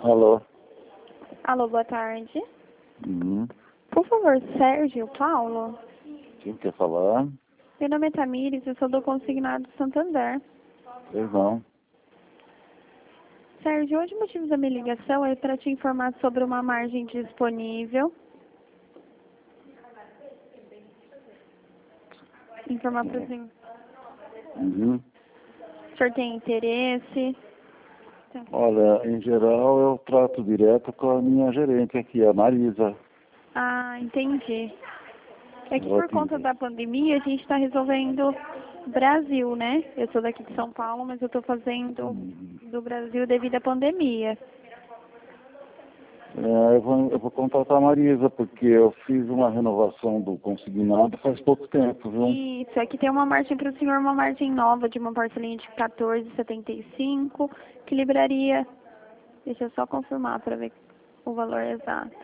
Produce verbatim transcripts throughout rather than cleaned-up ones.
Alô? Alô, boa tarde. Uhum. Por favor, Sérgio Paulo? Quem quer falar? Meu nome é Tamires, eu sou do Consignado Santander. Pois não. Sérgio, hoje o motivo da minha ligação é para te informar sobre uma margem disponível. Informar para o senhor. Uhum. O senhor tem interesse? Olha, em geral eu trato direto com a minha gerente aqui, a Marisa. Ah, entendi. É que Ela por conta tem- da pandemia a gente está resolvendo Brasil, né? Eu sou daqui de São Paulo, mas eu estou fazendo do Brasil devido à pandemia. É, eu, vou, eu vou contratar a Marisa, porque eu fiz uma renovação do consignado faz pouco tempo, viu? Isso, aqui tem uma margem para o senhor, uma margem nova de uma parcelinha de quatorze reais e setenta e cinco centavos, que liberaria, deixa eu só confirmar para ver o valor exato.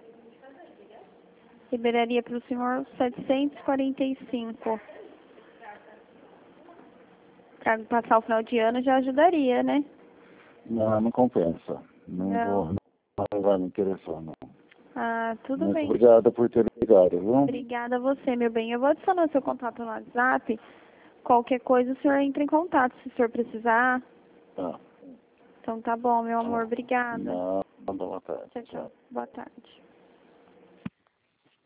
Liberaria para o senhor setecentos e quarenta e cinco. Para passar o final de ano já ajudaria, né? Não, não compensa. Não, Não. vou, não vai me interessar, não. Ah, tudo Muito bem. obrigada por ter ligado, viu? Obrigada a você, meu bem. Eu vou adicionar seu contato no WhatsApp. Qualquer coisa, o senhor entra em contato se o senhor precisar. Tá. Então tá bom, meu amor. Obrigada. Não, boa tarde. Tchau, tchau. Boa tarde.